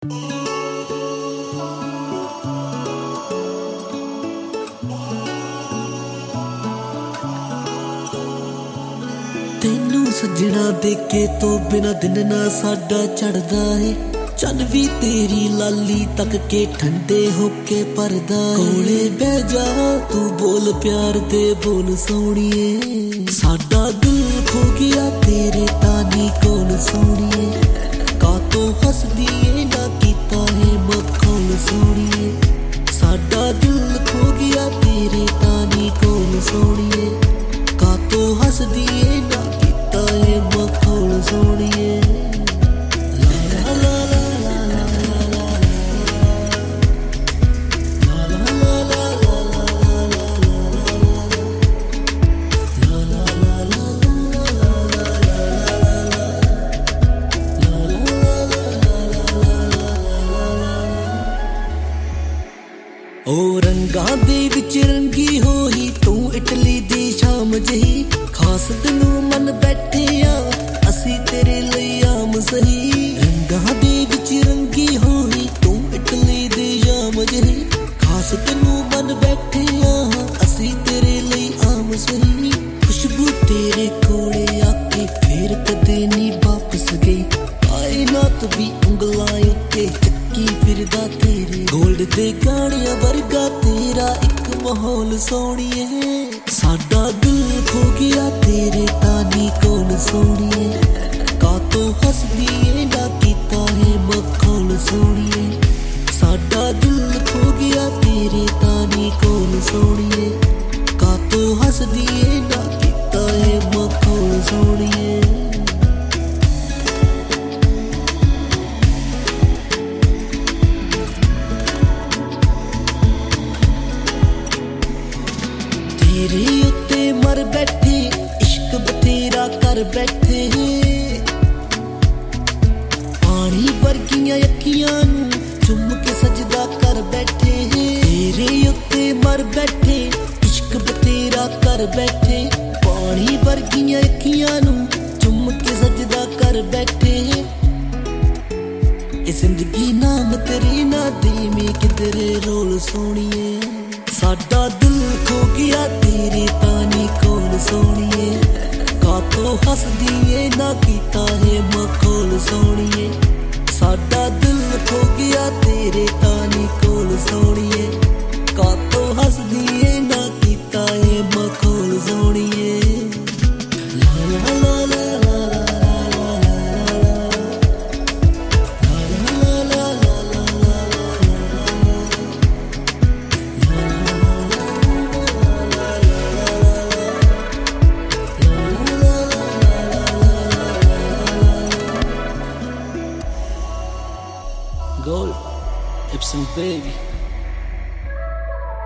तेनू सजना देखे तो बिना दिन ना साडा चढ़दा है। चल भी तेरी लाली तक के ठंडे होके परदा कोले बह जा तू बोल प्यार दे बोल सोनिए। साडा दिल खो गया तेरे तानी कोल सोनिए। कातों हसदी ना कीता है मखौल सोनिए। साडा दिल खो गया तेरे तानी कोल सोनिए। कातों हसदी ना कीता है मखौल सोनिए। ओ रंगां दे विच रंगी होई तू इटली दी शाम जही। खास दिनों मन बैठे आ असी तेरे लई आम सही। रंगां दे विच रंगी होई तू इटली दी शाम जही। खास दिनों मन बैठे आ असी तेरे लई आम सही। खुशबू तेरे कोले आके फिर कदे नी वापस गई। कायनात भी उंगलां उत्ते चक्की फिरदा तेरे। गोल्ड दे गाणियां वर्गा तेरा एक माहौल सोनिए। साडा दिल खो गया तेरे तानी कोल सोनिए। कातों हसदी ना कीता है मखौल सोनिए। साडा दिल खो गया तेरे तानी कोल सोनिए। कातों हसदी ना कीता है मखौल सोनिए। तेरे उत्ते मर बैठे इश्क बतेरा कर बैठे। पानी वर्गियां अखियां नू चुम के सजदा कर बैठे। तेरे उत्ते मर बैठे इश्क बतेरा कर बैठे। पानी वर्गियां अखियां नू चुम के सजदा कर बैठे। ए जिंदगी नाम तेरे ना दे में किधरे रोल सोनिए। साडा दिल खो गया तेरे तानी कोल सोनिए। कातों हसदी ना कीता है मखौल सोनिए। साडा दिल खो गया तेरे तानी कोल सोनिए। कातों हसदी ना कीता है मखौल सोनिए। ला ला ला ला Gold, Epson baby.